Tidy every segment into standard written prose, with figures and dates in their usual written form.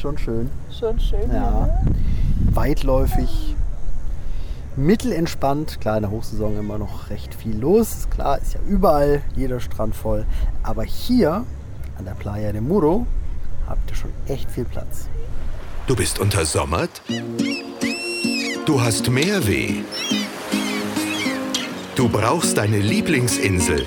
schon schön. Schon schön. Ja. Weitläufig, mittelentspannt. Klar, in der Hochsaison immer noch recht viel los. Klar, ist ja überall jeder Strand voll. Aber hier an der Playa de Muro habt ihr schon echt viel Platz. Du bist untersommert? Du hast Meerweh? Du brauchst deine Lieblingsinsel?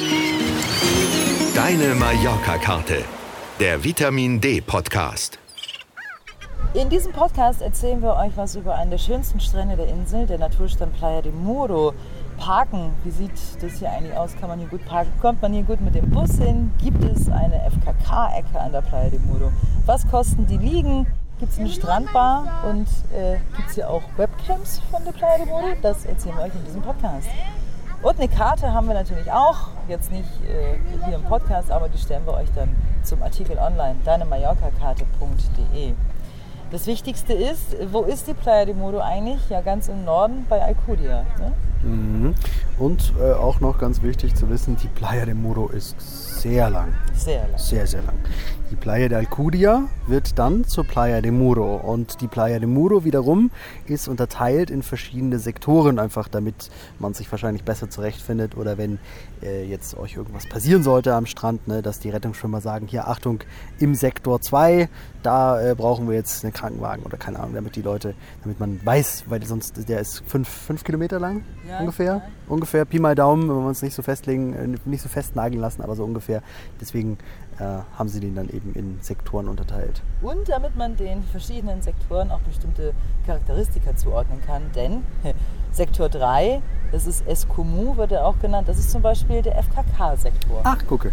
Deine Mallorca-Karte. Der Vitamin D Podcast. In diesem Podcast erzählen wir euch was über einen der schönsten Strände der Insel, der Naturstrand Playa de Muro. Parken, wie sieht das hier eigentlich aus? Kann man hier gut parken? Kommt man hier gut mit dem Bus hin? Gibt es eine FKK-Ecke an der Playa de Muro? Was kosten die Liegen? Gibt es eine Strandbar? Und gibt es hier auch Webcams von der Playa de Muro? Das erzählen wir euch in diesem Podcast. Und eine Karte haben wir natürlich auch, jetzt nicht hier im Podcast, aber die stellen wir euch dann zum Artikel online, deinemallorcakarte.de. Das Wichtigste ist, wo ist die Playa de Muro eigentlich? Ja, ganz im Norden bei Alcudia. Ne? Mhm. Und auch noch ganz wichtig zu wissen, die Playa de Muro ist sehr lang. Sehr lang. Sehr, sehr lang. Die Playa de Alcudia wird dann zur Playa de Muro. Und die Playa de Muro wiederum ist unterteilt in verschiedene Sektoren, einfach damit man sich wahrscheinlich besser zurechtfindet. Oder wenn jetzt euch irgendwas passieren sollte am Strand, ne, dass die Rettungsschwimmer sagen, hier Achtung, im Sektor 2, da brauchen wir jetzt einen Krankenwagen oder keine Ahnung, damit man weiß, weil sonst der ist 5 Kilometer lang, ja, ungefähr. Ungefähr Pi mal Daumen, wenn wir uns nicht so festnageln lassen, aber so ungefähr. Deswegen haben sie den dann eben in Sektoren unterteilt. Und damit man den verschiedenen Sektoren auch bestimmte Charakteristika zuordnen kann, denn Sektor 3, das ist Escomu, wird er auch genannt, das ist zum Beispiel der FKK-Sektor. Ach, gucke.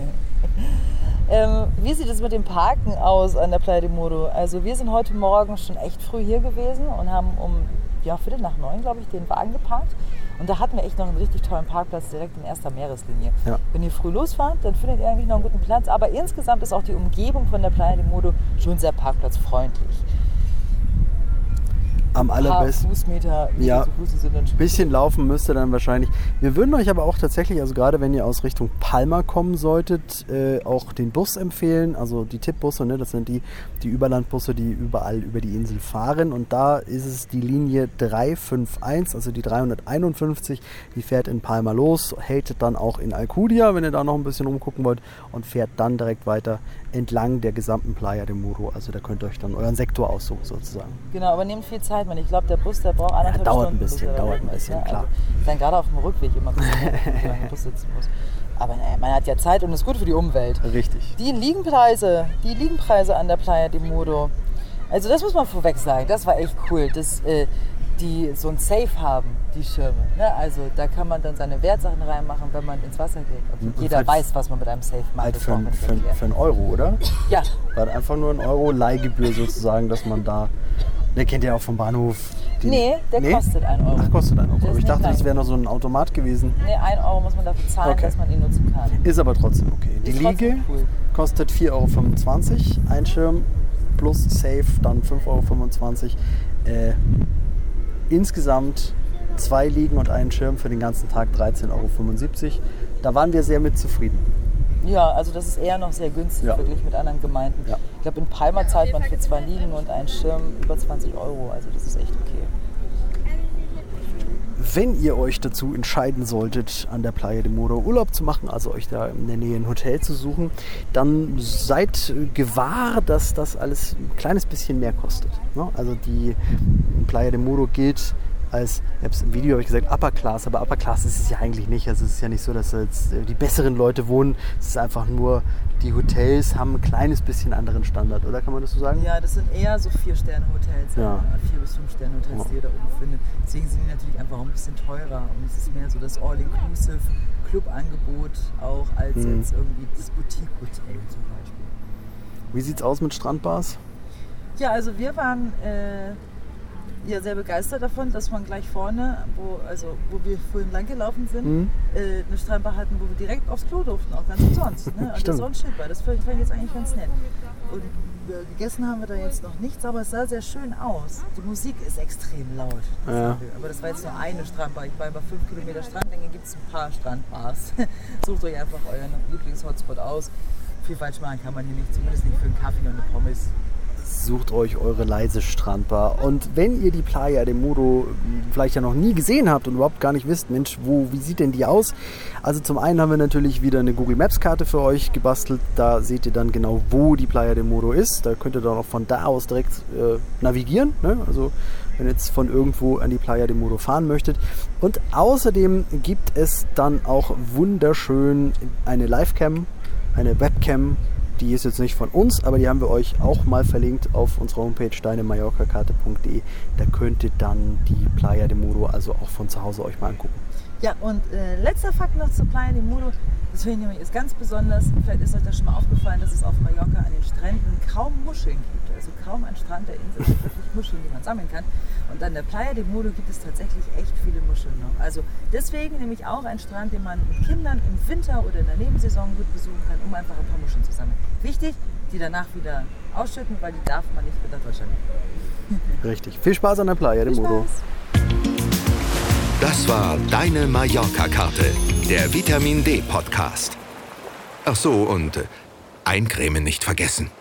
Wie sieht es mit dem Parken aus an der Playa de Muro? Also wir sind heute Morgen schon echt früh hier gewesen und haben um 8:45, glaube ich, den Wagen geparkt. Und da hatten wir echt noch einen richtig tollen Parkplatz direkt in erster Meereslinie. Ja. Wenn ihr früh losfahrt, dann findet ihr eigentlich noch einen guten Platz. Aber insgesamt ist auch die Umgebung von der Playa de Muro schon sehr parkplatzfreundlich. Am allerbesten. Fußmeter, ja, zu Fuß sind dann schon. Ein bisschen laufen müsst ihr dann wahrscheinlich. Wir würden euch aber auch tatsächlich, also gerade wenn ihr aus Richtung Palma kommen solltet, auch den Bus empfehlen. Also die Tippbusse, ne, das sind die Überlandbusse, die überall über die Insel fahren. Und da ist es die Linie 351, also die 351. Die fährt in Palma los, hält dann auch in Alcudia, wenn ihr da noch ein bisschen rumgucken wollt, und fährt dann direkt weiter entlang der gesamten Playa de Muro. Also da könnt ihr euch dann euren Sektor aussuchen sozusagen. Genau, aber nehmt viel Zeit. Ich glaube, der Bus, der braucht 1,5 Stunden. Dauert ein bisschen, ja, klar. Also, dann gerade auf dem Rückweg immer ein bisschen im Bus sitzen muss. Aber naja, man hat ja Zeit und ist gut für die Umwelt. Richtig. Die Liegenpreise an der Playa de Muro. Also das muss man vorweg sagen, das war echt cool, dass die so ein Safe haben, die Schirme. Ne? Also da kann man dann seine Wertsachen reinmachen, wenn man ins Wasser geht. Und jeder weiß, was man mit einem Safe macht. Halt für einen Euro, oder? Ja. War einfach nur ein Euro Leihgebühr sozusagen, dass man da... Der kennt ja auch vom Bahnhof. Der kostet 1 Euro. Ach, kostet 1 Euro. Ich dachte, das wäre noch so ein Automat gewesen. Nee, 1 Euro muss man dafür zahlen, dass man ihn nutzen kann. Ist aber trotzdem okay. Die Liege kostet 4,25 Euro. Ein Schirm plus Safe dann 5,25 Euro. Insgesamt 2 Liegen und einen Schirm für den ganzen Tag 13,75 Euro. Da waren wir sehr mit zufrieden. Ja, also das ist eher noch sehr günstig, wirklich mit anderen Gemeinden. Ja. Ich glaube, in Palma zahlt man für 2 Liegen und einen Schirm über 20 Euro. Also das ist echt okay. Wenn ihr euch dazu entscheiden solltet, an der Playa de Muro Urlaub zu machen, also euch da in der Nähe ein Hotel zu suchen, dann seid gewahr, dass das alles ein kleines bisschen mehr kostet. Also die Playa de Muro gilt als, im Video habe ich gesagt Upper Class, aber Upper Class ist es ja eigentlich nicht. Also es ist ja nicht so, dass jetzt die besseren Leute wohnen. Es ist einfach nur, die Hotels haben ein kleines bisschen anderen Standard, oder kann man das so sagen? Ja, das sind eher so 4-Sterne-Hotels, 4 bis 5 Sterne-Hotels, die ihr da oben findet. Deswegen sind die natürlich einfach auch ein bisschen teurer und es ist mehr so das All-Inclusive Club-Angebot auch als jetzt irgendwie das Boutique-Hotel zum Beispiel. Wie sieht's aus mit Strandbars? Ja, also wir waren sehr begeistert davon, dass man gleich vorne, wo wir vorhin lang gelaufen sind, eine Strandbar hatten, wo wir direkt aufs Klo durften, auch ganz umsonst. Ne? Also so ein Schild war. Das fand ich jetzt eigentlich ganz nett. Und gegessen haben wir da jetzt noch nichts, aber es sah sehr schön aus. Die Musik ist extrem laut. Ja. Aber das war jetzt nur eine Strandbar. Ich war über 5 Kilometer Strandlänge, gibt es ein paar Strandbars. Sucht euch einfach euren Lieblings-Hotspot aus. Viel falsch machen kann man hier nicht, zumindest nicht für einen Kaffee und eine Pommes. sucht euch eure leise Strandbar. Und wenn ihr die Playa de Muro vielleicht ja noch nie gesehen habt und überhaupt gar nicht wisst, Mensch, wie sieht denn die aus? Also zum einen haben wir natürlich wieder eine Google Maps Karte für euch gebastelt. Da seht ihr dann genau, wo die Playa de Muro ist. Da könnt ihr dann auch von da aus direkt navigieren. Ne? Also wenn ihr jetzt von irgendwo an die Playa de Muro fahren möchtet. Und außerdem gibt es dann auch wunderschön eine Livecam, eine Webcam. Die ist jetzt nicht von uns, aber die haben wir euch auch mal verlinkt auf unserer Homepage deinemallorcakarte.de. Da könnt ihr dann die Playa de Muro also auch von zu Hause euch mal angucken. Ja, und letzter Fakt noch zur Playa de Muro. Das finde ich nämlich ist ganz besonders. Vielleicht ist euch das schon mal aufgefallen, dass es auf Mallorca an den Stränden kaum Muscheln gibt. Also kaum ein Strand der Insel mit wirklich Muscheln, die man sammeln kann. Und an der Playa de Muro gibt es tatsächlich echt viele Muscheln noch. Also deswegen nämlich auch ein Strand, den man mit Kindern im Winter oder in der Nebensaison gut besuchen kann, um einfach ein paar Muscheln zu sammeln. Wichtig, die danach wieder ausschütten, weil die darf man nicht mit nach Deutschland nehmen. Richtig. Viel Spaß an der Playa de Muro. Das war Deine Mallorca-Karte, der Vitamin D Podcast. Ach so, und eincremen nicht vergessen.